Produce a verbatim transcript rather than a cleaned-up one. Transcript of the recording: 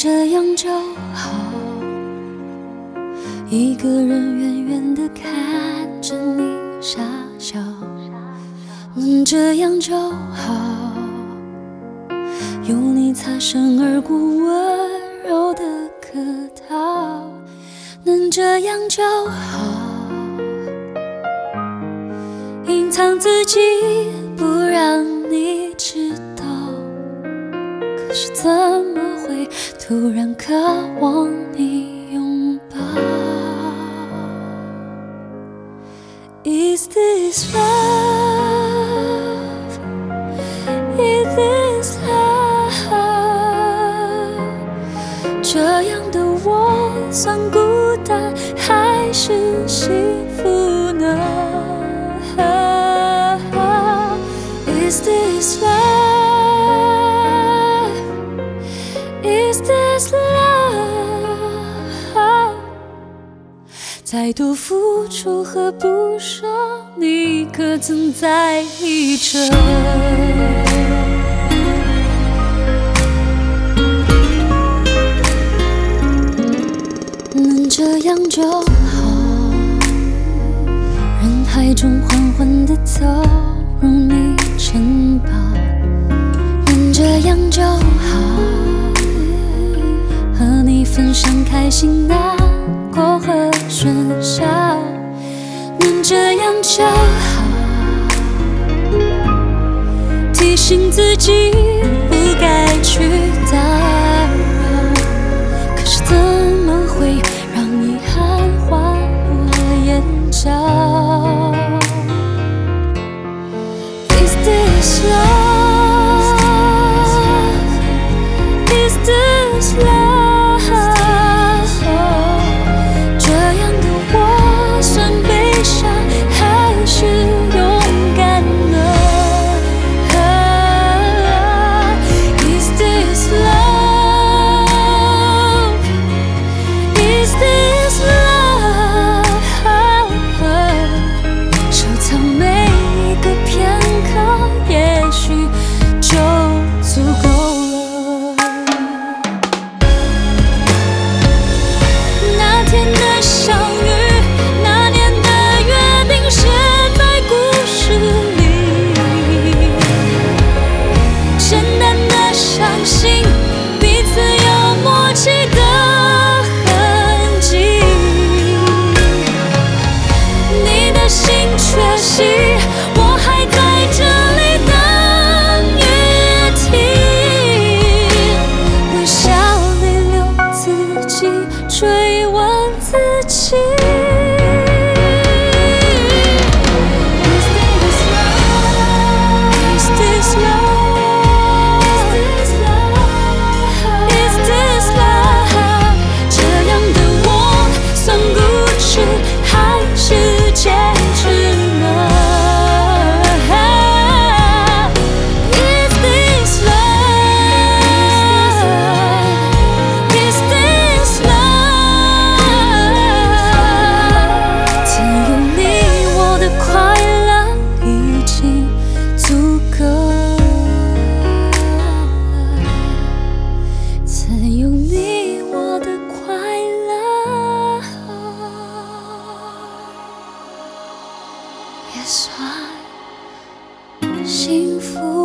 这样就好，一个人远远地看着你傻笑，能这样就好，有你擦身而过温柔的客套，能这样就好，隐藏自己不让你知道，可是怎么会突然渴望你拥抱。 Is this love? Is this love? 这样的我算孤单还是幸福呢？ Is this love? Is this love? 再多付出和不舍，你可曾在意着？能这样就好，人海中缓缓地走入你城堡，能这样就好，和你分享开心难过和喧嚣，能这样就好，提醒自己不该去打扰，可是怎么会让遗憾滑落眼角？ Is this love? Is this love? 这样的我算悲伤还是勇敢呢？ Is this love? Is this love? 收藏每一个片刻，也许就足够了。那天的相遇，那年的约定，写在故事里。简单的相信，彼此有默契的痕迹。你的心缺席，我还在这里等雨停。微笑泪流自己，追问自己。Is this love? Is this love? Is this love? 这样的我算固执还是坚持呢？ Is this love? Is this love? 曾有你我的快乐已经足够了，曾有你我的快乐也算幸福。